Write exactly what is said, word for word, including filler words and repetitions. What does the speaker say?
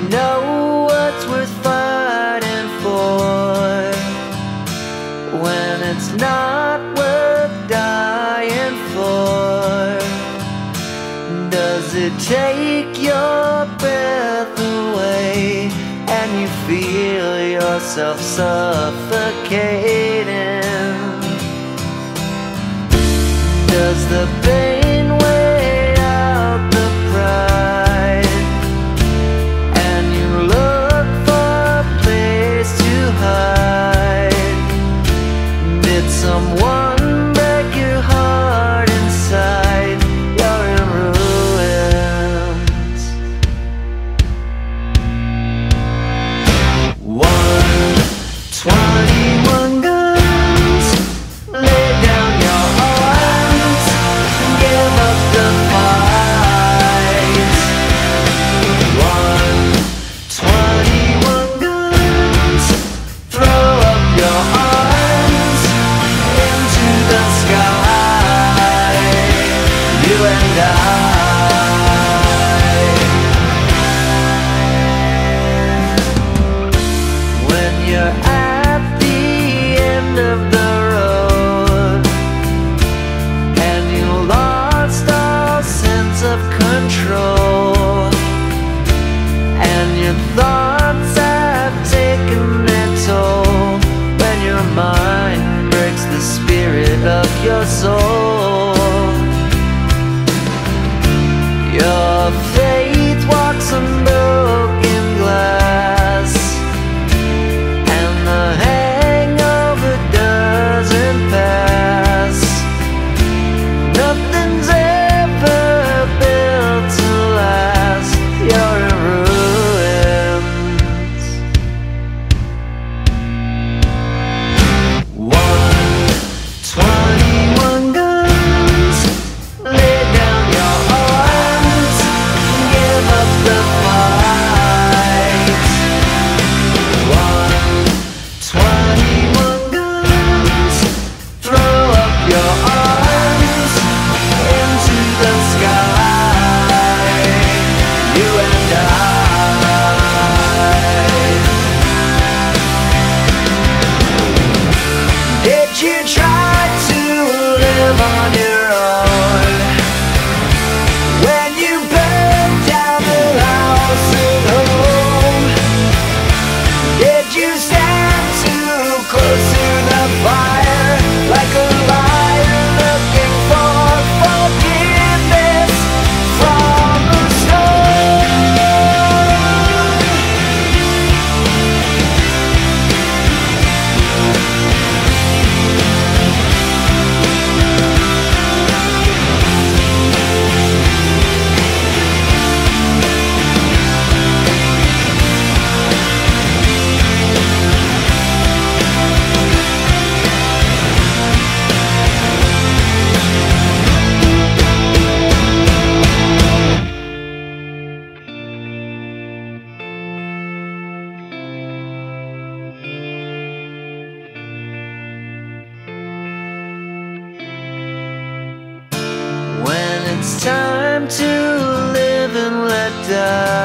know what's worth fighting for when it's not worth dying for? Does it take your breath away and you feel yourself suffocating? Does the pain weigh out the pride and you look for a place to hide? Did someone break your heart inside? You're in ruins. One twenty-one guns, lay down your arms, give up the fight. One twenty-one guns, throw up your arms into the sky, you and I. When you're at the end of the road and you lost all sense of control and your thoughts have taken their toll, when your mind breaks the spirit of your soul, your faith walks on broken glass and the hangover doesn't pass. Nothing's ever built to last. You're in ruins. One twenty-one guns, lay down your arms, give up the fight. One twenty-one guns, throw up your arms into the sky, you and I. Did you try to live on your own when you burned down the house at home? Did you stand too close to the fire like a liar looking for forgiveness from the stone? When it's time to live and let die,